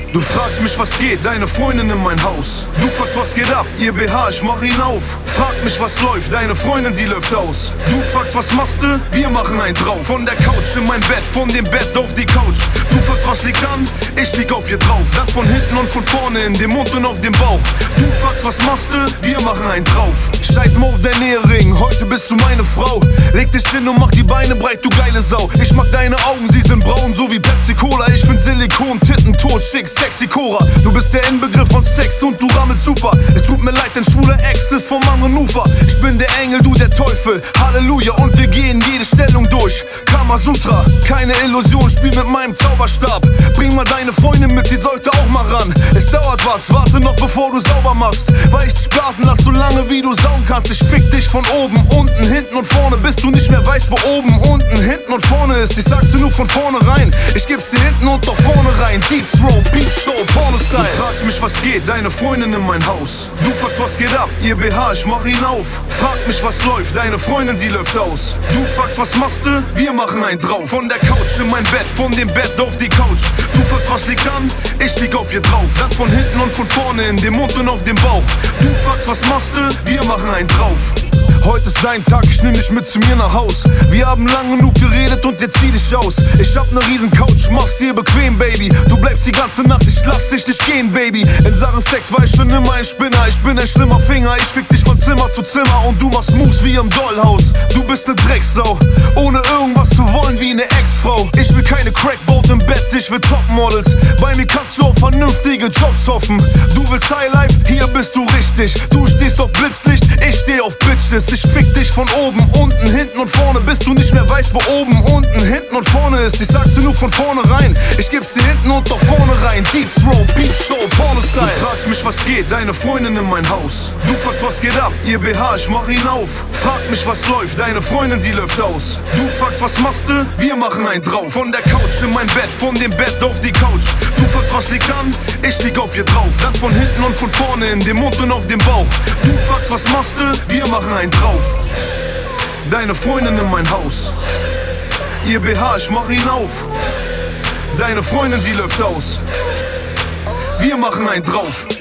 Du fragst mich, was geht, deine Freundin in mein Haus. Du fragst, was geht ab, ihr BH, ich mach ihn auf. Frag mich, was läuft, deine Freundin, sie läuft aus. Du fragst, was machst du, wir machen einen drauf. Von der Couch in mein Bett, von dem Bett auf die Couch. Du fragst, was liegt an, ich lieg auf ihr drauf. Dann von hinten und von vorne, in dem Mund und auf dem Bauch. Du fragst, was machst du, wir machen einen drauf. Scheiß mal auf dein Ehering, heute bist du meine Frau. Leg dich hin und mach die Beine breit, du geile Sau. Ich mag deine Augen, sie sind braun, so wie Pepsi Cola. Ich find Silikon, Titten, tot, schick, sexy Cora. Du bist der Inbegriff von Sex und du rammelst super. Es tut mir leid, dein schwuler Ex ist vom anderen Ufer. Ich bin der Engel, du der Teufel, Halleluja. Und wir gehen jede Stellung durch, Kamasutra. Keine Illusion, spiel mit meinem Zauberstab. Bring mal deine Freundin mit, die sollte auch mal ran. Es dauert was, warte noch bevor du sauber machst. Weil ich dich blasen lass, so lange wie du saugen kannst. Ich fick dich von oben, unten, hinten und vorne, bis du nicht mehr weißt, wo oben, unten, hinten und vorne ist. Ich sag's dir nur von vorne rein, ich geb's dir hinten und doch vorne rein. Deep Throat, Beep Show, Porno-Style. Du fragst mich, was geht, deine Freundin in mein Haus. Du fragst, was geht ab, ihr BH, ich mach ihn auf. Frag mich, was läuft, deine Freundin, sie läuft aus. Du fragst, was machst du, wir machen einen drauf. Von der Couch in mein Bett, von dem Bett auf die Couch. Du fragst, was liegt an, ich lieg auf ihr drauf. Dann von hinten und von vorne, in dem Mund und auf dem Bauch. Du fragst, was machst du, wir machen einen drauf. Heute ist dein Tag, ich nehm dich mit zu mir nach Haus. Wir haben lang genug geredet und jetzt zieh dich aus. Ich hab ne riesen Couch, mach's dir bequem, Baby. Du bleibst die ganze Nacht, ich lass dich nicht gehen, Baby. In Sachen Sex war ich schon immer ein Spinner. Ich bin ein schlimmer Finger, ich fick dich von Zimmer zu Zimmer. Und du machst Moves wie im Dollhaus. Du bist ne Drecksau, ohne irgendwas zu wollen wie ne Ex-Frau. Ich will keine Crackboat im Bett, ich will Topmodels. Bei mir kannst du auf vernünftige Jobs hoffen. Du willst Highlife, hier bist du richtig. Du stehst auf Blitzlicht, ich steh auf Bitches. Ich fick dich von oben, unten, hinten und vorne, bis du nicht mehr weißt, wo oben, unten, hinten und vorne ist. Ich sag's dir nur von vorne rein, ich geb's dir hinten und doch vorne rein. Deep Throat, Beep Show, Porno-Style. Du fragst mich, was geht, deine Freundin in mein Haus. Du fragst, was geht ab, ihr BH, ich mach ihn auf. Frag mich, was läuft, deine Freundin, sie läuft aus. Du fragst, was machst du, wir machen einen drauf. Von der Couch in mein Bett, von dem Bett auf die Couch. Du fragst, was liegt an, ich lieg auf ihr drauf. Dann von hinten und von vorne, in dem Mund und auf dem Bauch. Du fragst, was machst du, wir machen einen drauf. Deine Freundin in mein Haus. Ihr BH, ich mach ihn auf. Deine Freundin, sie läuft aus. Wir machen einen drauf.